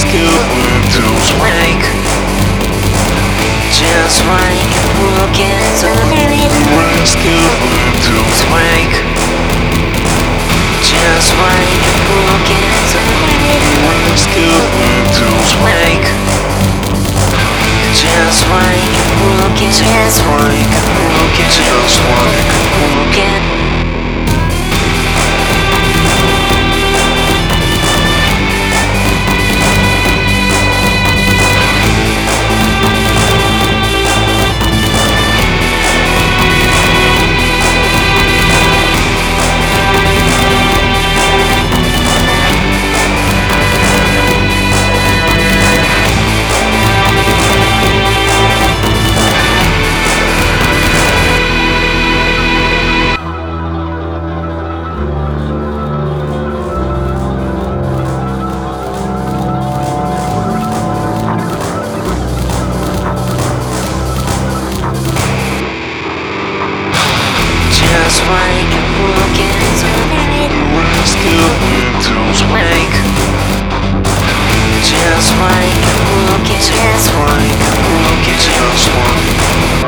like, just like looking so many like, just like looking so many like, just like looking, just like looking, just like looking. Just like looking so many like, just like looking, just like looking, just like